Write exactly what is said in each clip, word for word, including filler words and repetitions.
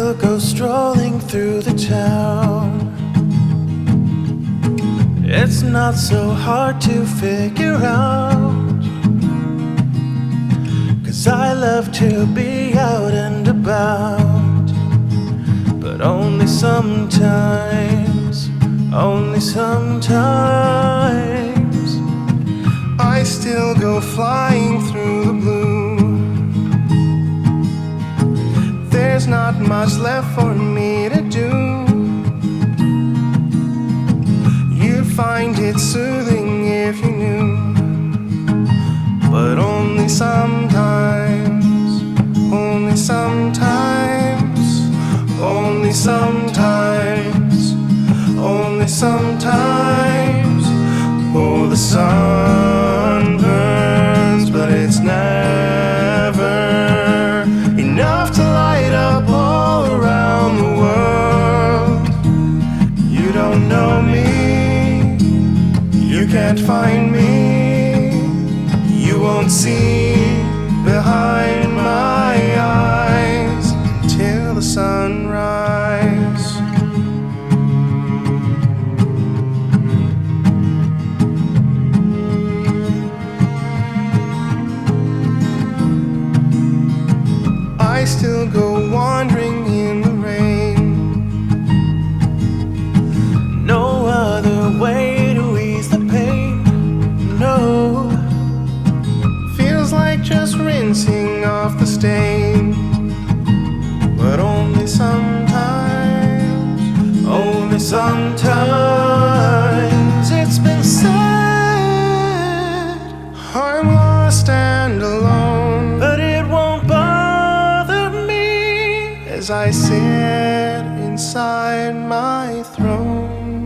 still go strolling through the town. It's not so hard to figure out, 'cause I love to be out and about. But only sometimes, only sometimes, I still go flying through the blue. There's not much left for me to do. You'd find it soothing if you knew. But only sometimes, only sometimes, only sometimes, only sometimes. Oh, the sun burns, but it's never enough to light up all around the world. You don't know me, you can't find me, you won't see behind my eyes till the sunrise. I still go wandering in the rain. No other way to ease the pain, no. Feels like just rinsing off the stain. But only sometimes, only sometimes, it's been said I'm lost and alone. But it won't bother me as I sit inside my throne.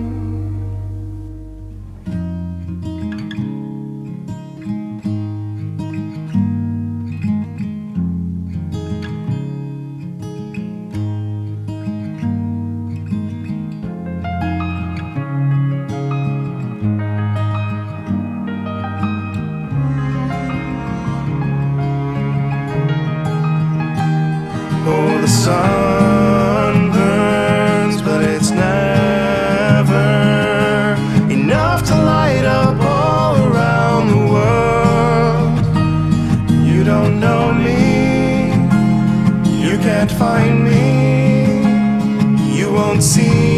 Oh, the sun burns, but it's never enough to light up all around the world. You don't know me, you can't find me, you won't see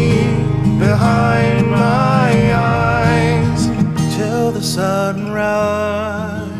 behind my eyes till the sunrise.